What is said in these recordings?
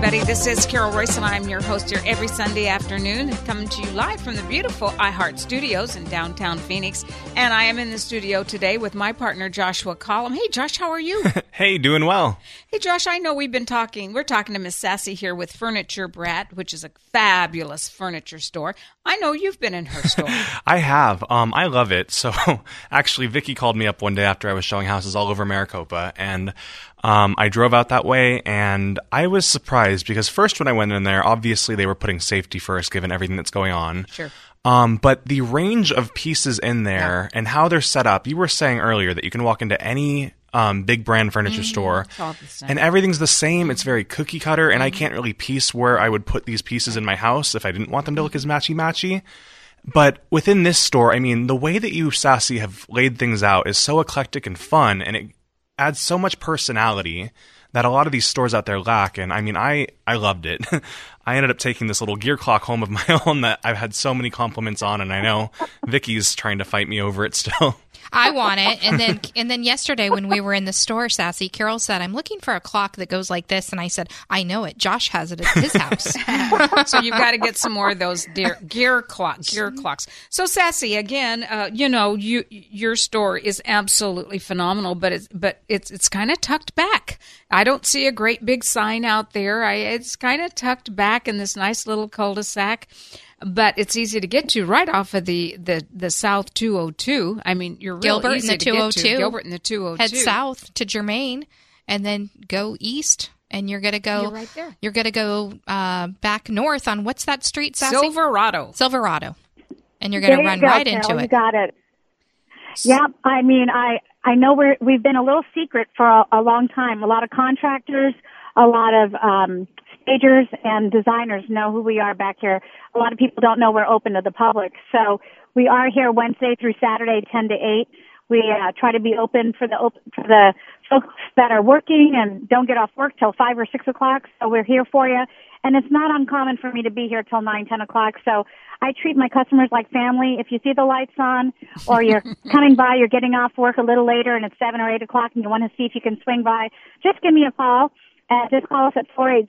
everybody. This is Carol Royce, and I'm your host here every Sunday afternoon, coming to you live from the beautiful iHeart Studios in downtown Phoenix. And I am in the studio today with my partner, Joshua Collum. Hey, Josh, how are you? Hey, doing well. Hey, Josh, I know we're talking to Miss Sassy here with Furniture Brat, which is a fabulous furniture store. I know you've been in her store. I have. I love it. So actually, Vicky called me up one day after I was showing houses all over Maricopa, and I drove out that way, and I was surprised because first when I went in there, obviously they were putting safety first given everything that's going on. Sure. But the range of pieces in there and how they're set up, you were saying earlier that you can walk into any big brand furniture store and everything's the same. It's very cookie cutter, and I can't really piece where I would put these pieces in my house if I didn't want them to look as matchy-matchy. But within this store, I mean, the way that you, Sassy, have laid things out is so eclectic and fun, and it adds so much personality that a lot of these stores out there lack. And I mean, I loved it. I ended up taking this little gear clock home of my own that I've had so many compliments on, and I know Vicky's trying to fight me over it still. I want it. And then yesterday when we were in the store, Sassy, Carol said, I'm looking for a clock that goes like this. And I said, I know it. Josh has it at his house. So you've got to get some more of those gear clocks. So Sassy, again, your store is absolutely phenomenal, but it's kind of tucked back. I don't see a great big sign out there. It's kind of tucked back in this nice little cul-de-sac. But it's easy to get to right off of the South 202. I mean, you're real Gilbert easy in the to 202. get to. Gilbert in the 202. Head south to Germain, and then go east, and you're going to go. You're right there. You're going to go back north on what's that street, Sassy? Silverado. And you're going to run right into it. You got it. Yeah, I mean, I know we've been a little secret for a long time. A lot of contractors, a lot of stagers and designers know who we are back here. A lot of people don't know we're open to the public. So we are here Wednesday through Saturday, 10 to 8. We try to be open for the folks that are working and don't get off work till 5 or 6 o'clock. So we're here for you. And it's not uncommon for me to be here till 9, 10 o'clock. So I treat my customers like family. If you see the lights on or you're coming by, you're getting off work a little later and it's 7 or 8 o'clock and you want to see if you can swing by, just give me a call. Just call us at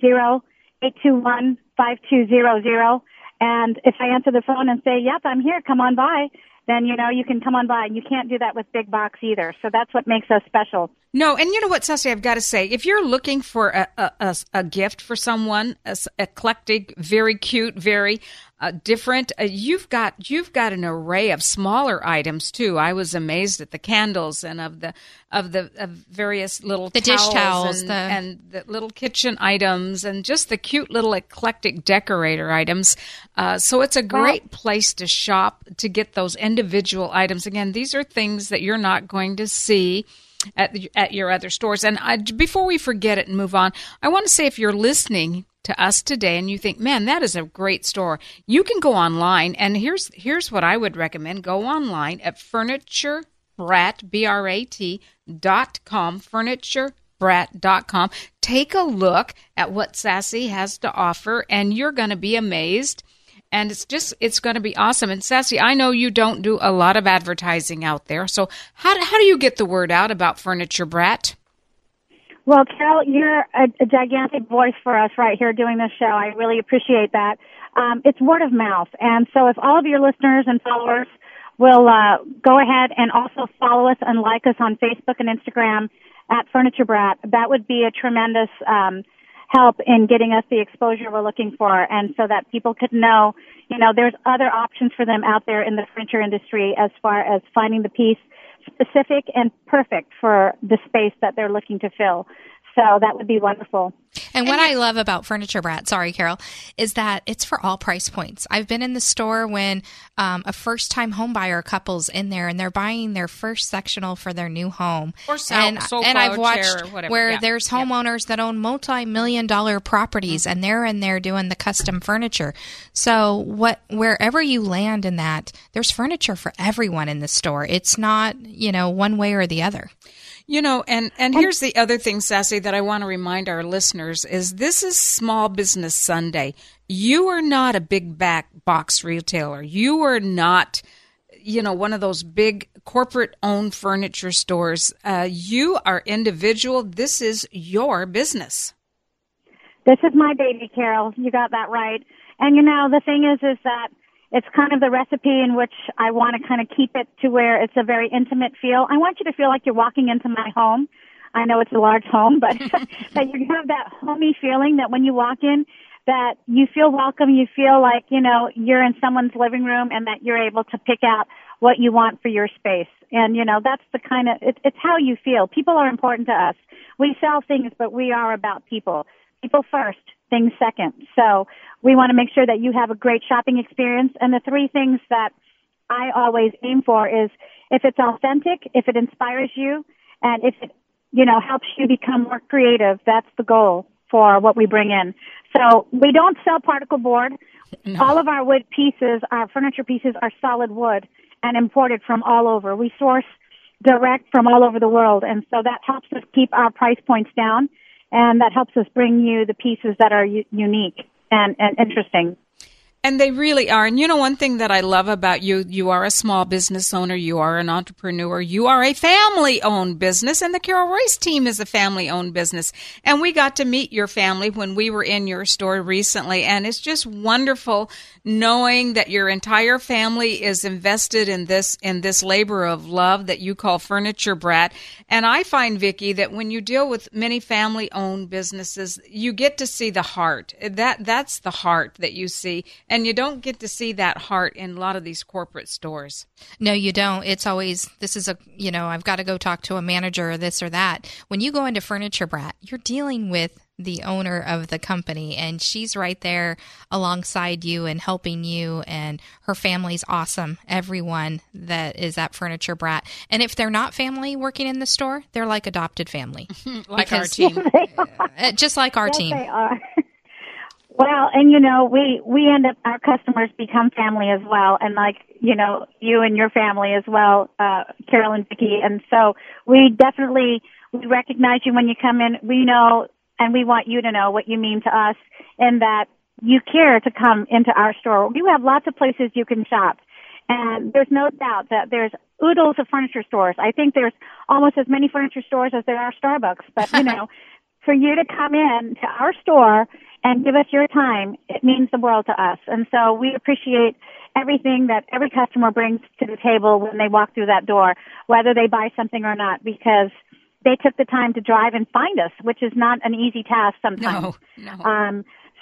480-821-5200. And if I answer the phone and say, yep, I'm here, come on by, then, you can come on by. And you can't do that with big box either. So that's what makes us special. No, and you know what, Sassy, I've got to say, if you're looking for a gift for someone, eclectic, very cute, very different, you've got an array of smaller items too. I was amazed at the candles and of the various little dish towels and the little kitchen items and just the cute little eclectic decorator items. So it's a great place to shop to get those individual items. Again, these are things that you're not going to see at your other stores. And before we forget it and move on, I want to say if you're listening to us today and you think, man, that is a great store, you can go online. And here's what I would recommend. Go online at FurnitureBrat, BRAT.com, FurnitureBrat.com. Take a look at what Sassy has to offer, and you're going to be amazed. And it's going to be awesome. And Sassy, I know you don't do a lot of advertising out there. So how do you get the word out about Furniture Brat? Well, Carol, you're a gigantic voice for us right here doing this show. I really appreciate that. It's word of mouth. And so if all of your listeners and followers will go ahead and also follow us and like us on Facebook and Instagram at Furniture Brat, that would be a tremendous help in getting us the exposure we're looking for, and so that people could know, there's other options for them out there in the furniture industry as far as finding the piece specific and perfect for the space that they're looking to fill. So that would be wonderful. And what I love about Furniture Brat, sorry, Carol, is that it's for all price points. I've been in the store when a first-time homebuyer couple's in there and they're buying their first sectional for their new home. Or and I've watched where there's homeowners that own multi-million-dollar properties and they're in there doing the custom furniture. So wherever you land in that, there's furniture for everyone in the store. It's not, one way or the other. And here's the other thing, Sassy, that I want to remind our listeners is this is Small Business Sunday. You are not a big box retailer. You are not, one of those big corporate-owned furniture stores. You are individual. This is your business. This is my baby, Carol. You got that right. And, the thing is that it's kind of the recipe in which I want to kind of keep it to where it's a very intimate feel. I want you to feel like you're walking into my home. I know it's a large home, but that you have that homey feeling that when you walk in, that you feel welcome, you feel like, you're in someone's living room and that you're able to pick out what you want for your space. And, that's the kind of, it's how you feel. People are important to us. We sell things, but we are about people. People first, things second. So we want to make sure that you have a great shopping experience. And the three things that I always aim for is if it's authentic, if it inspires you, and if it, helps you become more creative, that's the goal for what we bring in. So we don't sell particle board. No. All of our wood pieces, our furniture pieces are solid wood and imported from all over. We source direct from all over the world. And so that helps us keep our price points down. And that helps us bring you the pieces that are unique and interesting. And they really are. And one thing that I love about you, you are a small business owner, you are an entrepreneur, you are a family-owned business, and the Carol Royce team is a family-owned business. And we got to meet your family when we were in your store recently, and it's just wonderful knowing that your entire family is invested in this labor of love that you call Furniture Brat. And I find, Vicki, that when you deal with many family-owned businesses, you get to see the heart. That's the heart that you see. And you don't get to see that heart in a lot of these corporate stores. No, you don't. It's always, I've got to go talk to a manager or this or that. When you go into Furniture Brat, you're dealing with the owner of the company, and she's right there alongside you and helping you, and her family's awesome. Everyone that is at Furniture Brat. And if they're not family working in the store, they're like adopted family. Like our team. Just like our team. They are. Well, and we end up, our customers become family as well, and like, you and your family as well, Carol and Vicki. And so we recognize you when you come in. We know, and we want you to know what you mean to us, and that you care to come into our store. We have lots of places you can shop, and there's no doubt that there's oodles of furniture stores. I think there's almost as many furniture stores as there are Starbucks, but for you to come in to our store and give us your time, it means the world to us. And so we appreciate everything that every customer brings to the table when they walk through that door, whether they buy something or not, because they took the time to drive and find us, which is not an easy task sometimes. No.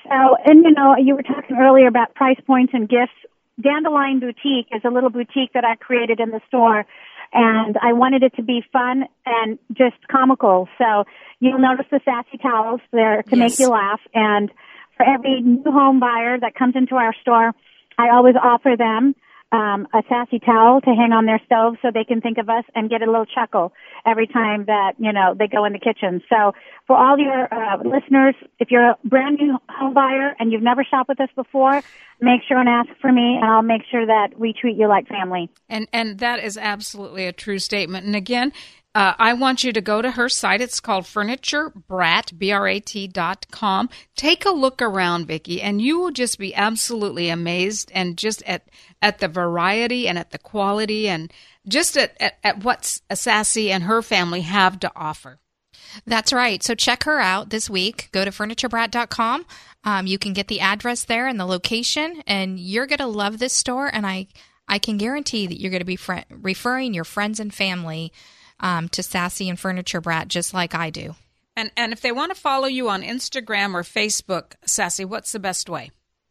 You were talking earlier about price points and gifts. Dandelion Boutique is a little boutique that I created in the store, and I wanted it to be fun and just comical. So you'll notice the sassy towels there to make you laugh. And for every new home buyer that comes into our store, I always offer them a sassy towel to hang on their stove so they can think of us and get a little chuckle every time that, they go in the kitchen. So for all your listeners, if you're a brand new home buyer and you've never shopped with us before, make sure and ask for me, and I'll make sure that we treat you like family. And that is absolutely a true statement. And again, I want you to go to her site. It's called FurnitureBrat, BRAT.com. Take a look around, Vicki, and you will just be absolutely amazed, and just at the variety and at the quality and just at what Sassy and her family have to offer. That's right. So check her out this week. Go to FurnitureBrat.com. You can get the address there and the location, and you're going to love this store, and I can guarantee that you're going to be referring your friends and family to Sassy and Furniture Brat, just like I do. And if they want to follow you on Instagram or Facebook, Sassy, what's the best way?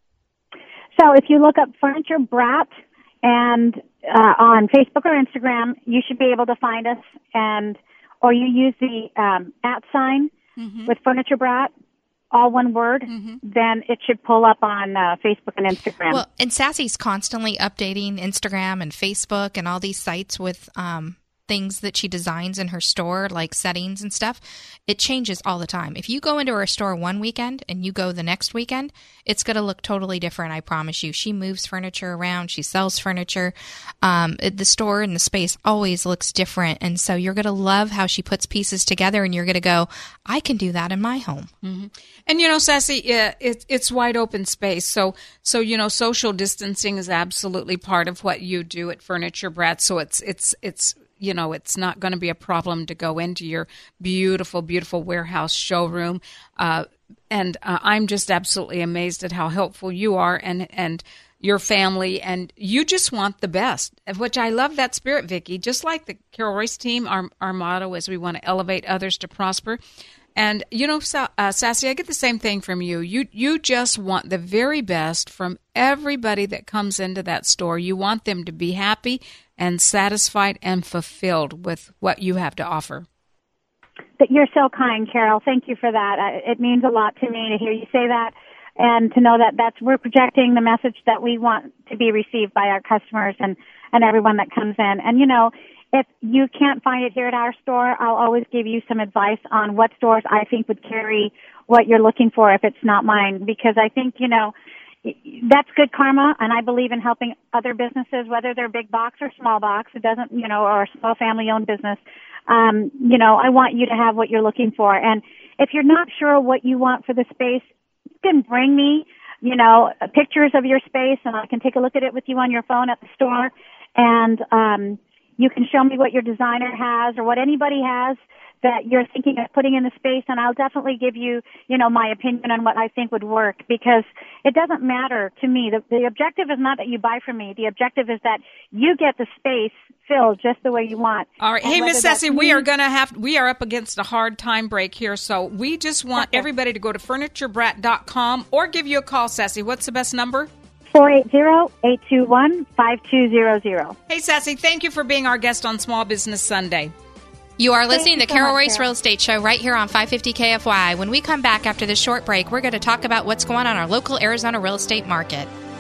So if you look up Furniture Brat and on Facebook or Instagram, you should be able to find us, or you use the @ sign with Furniture Brat, all one word, then it should pull up on Facebook and Instagram. Well, and Sassy's constantly updating Instagram and Facebook and all these sites with things that she designs in her store, like settings and stuff. It changes all the time. If you go into her store one weekend and you go the next weekend, it's going to look totally different, I promise you. She moves furniture around. She sells furniture. The store and the space always looks different. And so you're going to love how she puts pieces together, and you're going to go, I can do that in my home. And, Sassy, it's wide open space. So, social distancing is absolutely part of what you do at Furniture Brat. So it's not going to be a problem to go into your beautiful, beautiful warehouse showroom. I'm just absolutely amazed at how helpful you are and your family, and you just want the best, which I love that spirit, Vicki. Just like the Carol Royce team, our motto is we want to elevate others to prosper. And, Sassy, I get the same thing from you. You just want the very best from everybody that comes into that store. You want them to be happy and satisfied and fulfilled with what you have to offer. You're so kind, Carol. Thank you for that. It means a lot to me to hear you say that and to know that we're projecting the message that we want to be received by our customers and everyone that comes in. And, if you can't find it here at our store, I'll always give you some advice on what stores I think would carry what you're looking for if it's not mine, because I think, that's good karma, and I believe in helping other businesses, whether they're big box or small box. It doesn't, or a small family-owned business. I want you to have what you're looking for. And if you're not sure what you want for the space, you can bring me, pictures of your space, and I can take a look at it with you on your phone at the store. And you can show me what your designer has or what anybody has that you're thinking of putting in the space, and I'll definitely give you, my opinion on what I think would work, because it doesn't matter to me. The objective is not that you buy from me. The objective is that you get the space filled just the way you want. All right. Hey, Miss Sassy, we are up against a hard time break here, so we just want everybody to go to FurnitureBrat.com or give you a call, Sassy. What's the best number? 480-821-5200. Hey, Sassy, thank you for being our guest on Small Business Sunday. You are listening to the Carol Royce Real Estate Show right here on 550 KFY. When we come back after this short break, we're going to talk about what's going on in our local Arizona real estate market.